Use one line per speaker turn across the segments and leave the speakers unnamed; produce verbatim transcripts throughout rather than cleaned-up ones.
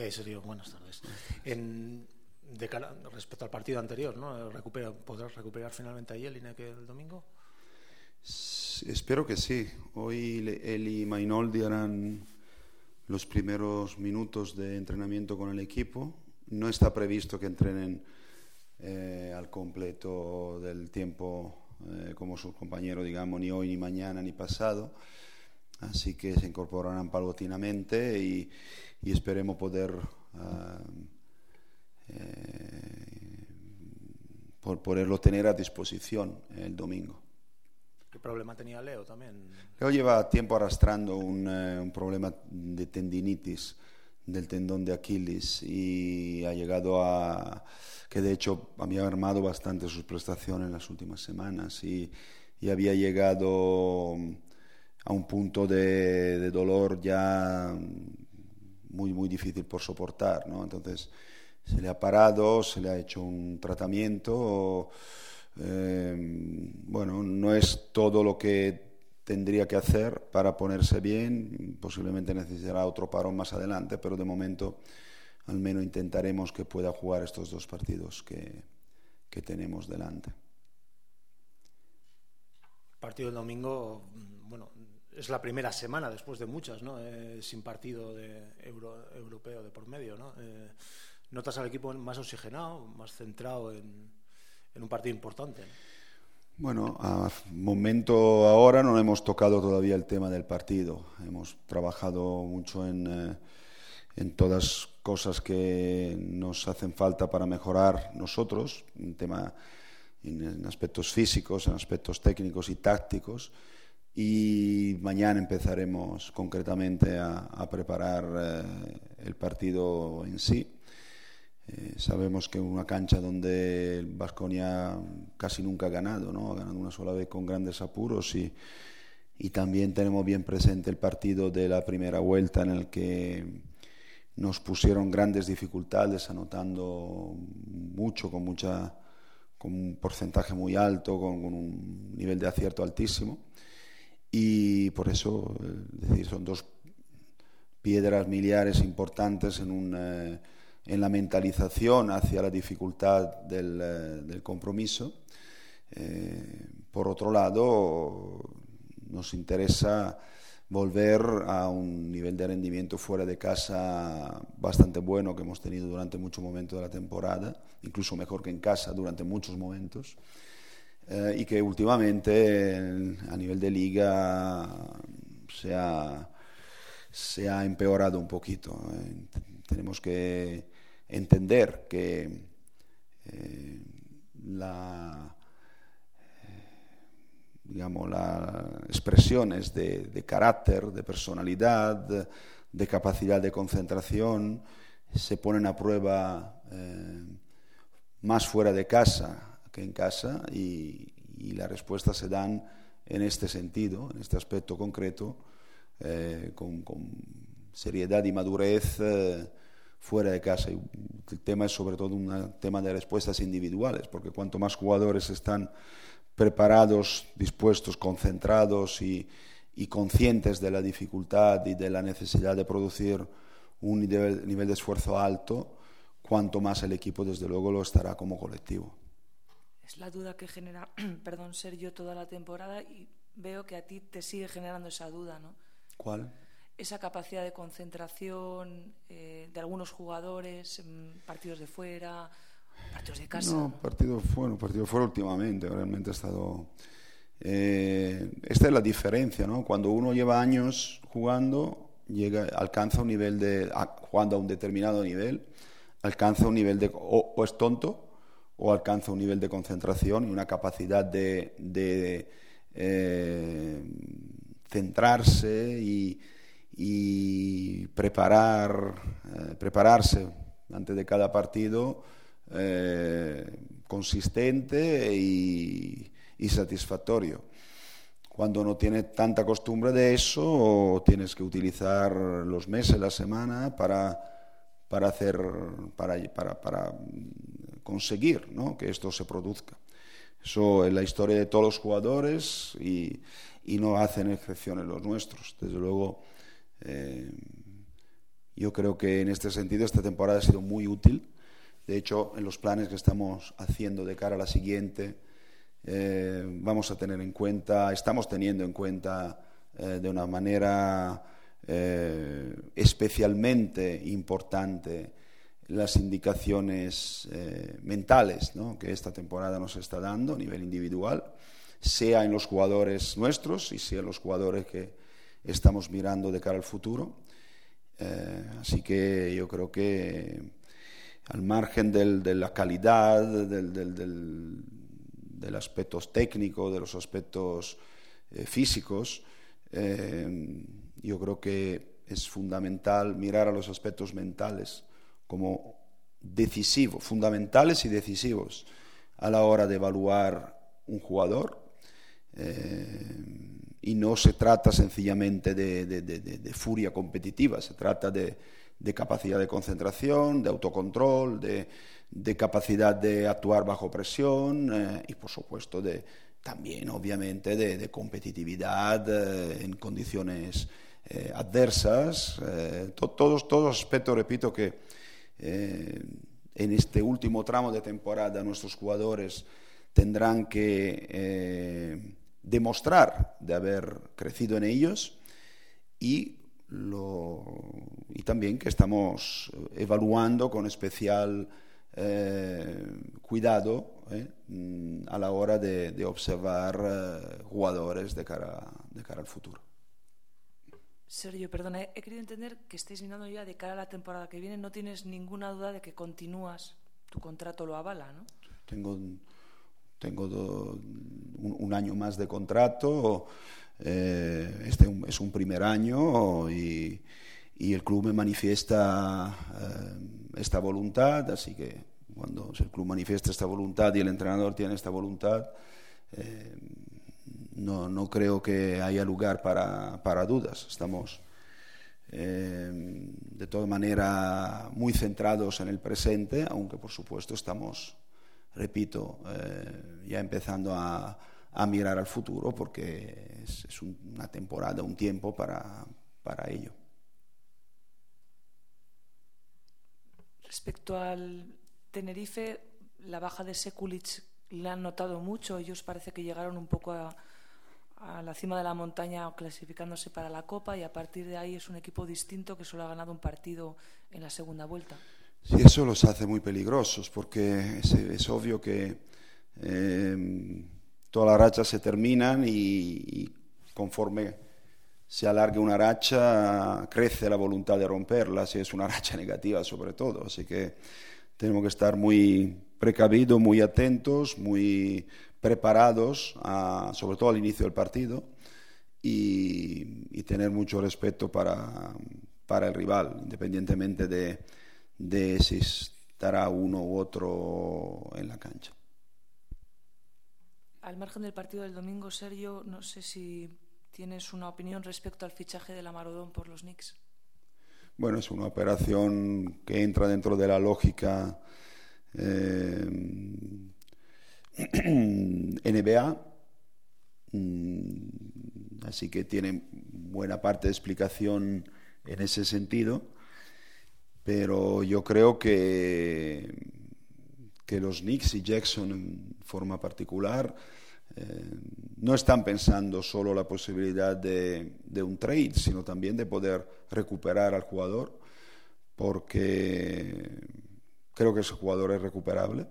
¿Qué hay, Sergio? Buenas tardes. En, de cara, respecto al partido anterior, ¿no? Recupera, ¿Podrás recuperar finalmente a Jelinek el domingo?
Sí, espero que sí. Hoy él y Mainoldi harán los primeros minutos de entrenamiento con el equipo. No está previsto que entrenen eh, al completo del tiempo eh, como sus compañeros, digamos, ni hoy, ni mañana, ni pasado. Así que se incorporarán paulatinamente y, y esperemos poder uh, eh, por poderlo tener a disposición el domingo.
¿Qué problema tenía Leo también?
Leo lleva tiempo arrastrando un, eh, un problema de tendinitis del tendón de Aquiles y ha llegado a que de hecho había armado bastante sus prestaciones en las últimas semanas y, y había llegado a un punto de, de dolor ya muy muy difícil por soportar, ¿no? Entonces se le ha parado, se le ha hecho un tratamiento. Eh, bueno, no es todo lo que tendría que hacer para ponerse bien, posiblemente necesitará otro parón más adelante, pero de momento al menos intentaremos que pueda jugar estos dos partidos que, que tenemos delante.
El partido del domingo, bueno, es la primera semana después de muchas, ¿no? Eh, sin partido de euro, europeo de por medio, ¿no? Eh, ¿Notas al equipo más oxigenado, más centrado en, en un partido importante?
Bueno, a momento ahora no hemos tocado todavía el tema del partido. Hemos trabajado mucho en, eh, en todas cosas que nos hacen falta para mejorar nosotros, en tema en aspectos físicos, en aspectos técnicos y tácticos. Y mañana empezaremos concretamente a, a preparar eh, el partido en sí. Eh, sabemos que es una cancha donde el Baskonia casi nunca ha ganado, ¿no? Ha ganado una sola vez con grandes apuros y, y también tenemos bien presente el partido de la primera vuelta en el que nos pusieron grandes dificultades, anotando mucho, con, mucha, con un porcentaje muy alto, con, con un nivel de acierto altísimo. Y por eso, es decir, son dos piedras miliares importantes en, un, eh, en la mentalización hacia la dificultad del, eh, del compromiso. Eh, por otro lado, nos interesa volver a un nivel de rendimiento fuera de casa bastante bueno que hemos tenido durante muchos momentos de la temporada, incluso mejor que en casa durante muchos momentos. Eh, y que últimamente a nivel de liga se ha, se ha empeorado un poquito. Eh, tenemos que entender que eh, la, eh, digamos, las expresiones de, de carácter, de personalidad, de capacidad de concentración se ponen a prueba eh, más fuera de casa que en casa y, y las respuestas se dan en este sentido, en este aspecto concreto, eh, con, con seriedad y madurez eh, fuera de casa. Y el tema es sobre todo un tema de respuestas individuales, porque cuanto más jugadores están preparados, dispuestos, concentrados y, y conscientes de la dificultad y de la necesidad de producir un nivel, nivel de esfuerzo alto, cuanto más el equipo desde luego lo estará como colectivo.
Es la duda que genera, perdón, Sergio, toda la temporada y veo que a ti te sigue generando esa duda, ¿no?
¿Cuál?
Esa capacidad de concentración eh, de algunos jugadores, partidos de fuera, partidos de casa.
No,
¿no?
partido fuera, partido fuera últimamente, realmente ha estado... Eh, esta es la diferencia, ¿no? Cuando uno lleva años jugando, llega, alcanza un nivel de... jugando a un determinado nivel, alcanza un nivel de... o, o es tonto, o alcanza un nivel de concentración y una capacidad de, de eh, centrarse y, y preparar, eh, prepararse antes de cada partido eh, consistente y, y satisfactorio. Cuando no tienes tanta costumbre de eso, tienes que utilizar los meses, la semana para, para hacer, para, para, para conseguir, ¿no?, que esto se produzca. Eso es la historia de todos los jugadores y, y no hacen excepciones los nuestros. Desde luego, eh, Yo creo que en este sentido esta temporada ha sido muy útil. De hecho, en los planes que estamos haciendo de cara a la siguiente, eh, vamos a tener en cuenta, estamos teniendo en cuenta eh, de una manera eh, especialmente importante las indicaciones eh, mentales, ¿no?, que esta temporada nos está dando a nivel individual, sea en los jugadores nuestros y sea en los jugadores que estamos mirando de cara al futuro. Eh, así que yo creo que al margen del, de la calidad, del, del, del, del aspectos técnicos, de los aspectos eh, físicos, eh, yo creo que es fundamental mirar a los aspectos mentales como decisivos, fundamentales y decisivos a la hora de evaluar un jugador. Eh, y no se trata sencillamente de, de, de, de furia competitiva, se trata de, de capacidad de concentración, de autocontrol, de, de capacidad de actuar bajo presión eh, y, por supuesto, de, también, obviamente, de, de competitividad eh, en condiciones eh, adversas. Eh, to, todos, todos los aspectos, repito, que eh, en este último tramo de temporada nuestros jugadores tendrán que eh, demostrar de haber crecido en ellos y, lo, y también que estamos evaluando con especial eh, cuidado eh, a la hora de, de observar eh, jugadores de cara, de cara al futuro.
Sergio, perdona, he querido entender que estáis mirando ya de cara a la temporada que viene. No tienes ninguna duda de que continúas, tu contrato lo avala, ¿no?
Tengo Tengo do, un, un año más de contrato, eh, este es un primer año y, y el club me manifiesta eh, esta voluntad, así que cuando el club manifiesta esta voluntad y el entrenador tiene esta voluntad, eh, no, no creo que haya lugar para, para dudas. Estamos eh, de toda manera muy centrados en el presente, aunque por supuesto estamos, repito, eh, ya empezando a, a mirar al futuro porque es, es un, una temporada, un tiempo para, para ello.
Respecto al Tenerife, la baja de Sekulic la han notado mucho. Ellos parece que llegaron un poco a, a la cima de la montaña clasificándose para la Copa y a partir de ahí es un equipo distinto que solo ha ganado un partido en la segunda vuelta.
Sí, eso los hace muy peligrosos porque es, es obvio que eh, todas las rachas se terminan y, y conforme se alargue una racha crece la voluntad de romperla, si es una racha negativa sobre todo. Así que tenemos que estar muy precavidos, muy atentos, muy preparados, a, sobre todo al inicio del partido y, y tener mucho respeto para, para el rival, independientemente de de si estará uno u otro en la cancha.
Al margen del partido del domingo, Sergio, no sé si tienes una opinión respecto al fichaje de la Marodón por los Knicks.
Bueno, es una operación que entra dentro de la lógica eh, N B A, así que tiene buena parte de explicación en ese sentido. Pero yo creo que, que los Knicks y Jackson en forma particular eh, no están pensando solo la posibilidad de, de un trade, sino también de poder recuperar al jugador, porque creo que ese jugador es recuperable.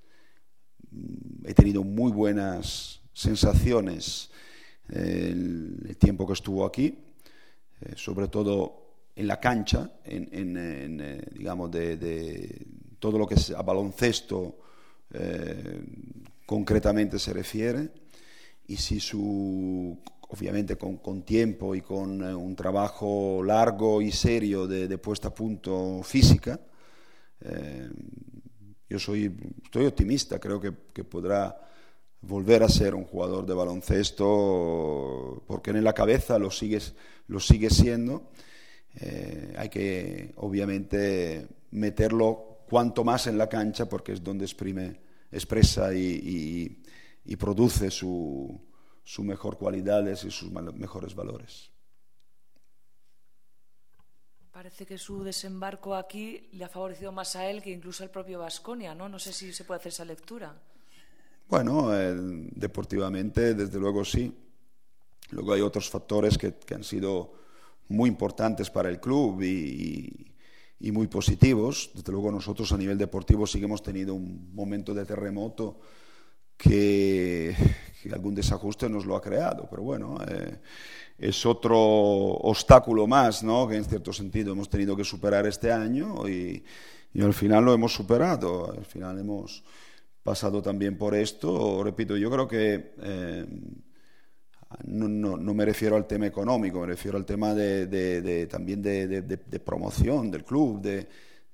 He tenido muy buenas sensaciones eh, el, el tiempo que estuvo aquí, eh, sobre todo en la cancha, en, en, en eh, digamos, de, de todo lo que es a baloncesto eh, concretamente se refiere, y si su, obviamente con, con tiempo y con eh, un trabajo largo y serio de, de puesta a punto física, eh, yo soy, estoy optimista, creo que, que podrá volver a ser un jugador de baloncesto, porque en la cabeza lo sigue, lo sigue siendo. Eh, hay que obviamente meterlo cuanto más en la cancha porque es donde exprime, expresa y, y, y produce su, su mejor cualidades y sus mejores valores.
Parece que su desembarco aquí le ha favorecido más a él que incluso al propio Baskonia, ¿no? No sé si se puede hacer esa lectura.
Bueno, eh, deportivamente, desde luego sí. Luego hay otros factores que, que han sido muy importantes para el club y, y, y muy positivos. Desde luego nosotros a nivel deportivo sí que hemos tenido un momento de terremoto que, que algún desajuste nos lo ha creado, pero bueno, eh, es otro obstáculo más, ¿no?, que en cierto sentido hemos tenido que superar este año y, y al final lo hemos superado, al final hemos pasado también por esto. Repito, yo creo que eh, no, no, no me refiero al tema económico, me refiero al tema de, de, de, también de, de, de, de promoción del club, de,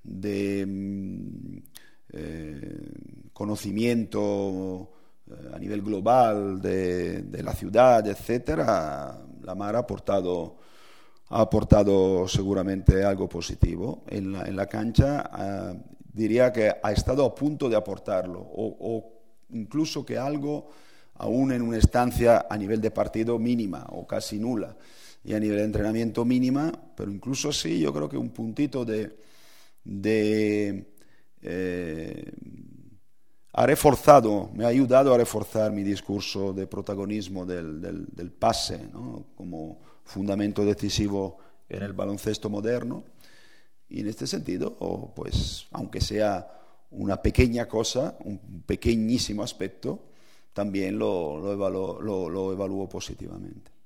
de eh, conocimiento eh, a nivel global de, de la ciudad, etcétera. La Mar ha aportado, ha aportado seguramente algo positivo. En la, en la cancha eh, diría que ha estado a punto de aportarlo, o, o incluso que algo aún en una estancia a nivel de partido mínima o casi nula, y a nivel de entrenamiento mínima, pero incluso así yo creo que un puntito de... de eh, ha reforzado, me ha ayudado a reforzar mi discurso de protagonismo del, del, del pase, ¿no?, como fundamento decisivo en el baloncesto moderno. Y en este sentido, oh, pues aunque sea una pequeña cosa, un pequeñísimo aspecto, también lo, lo, evaluo, lo, lo evalúo positivamente.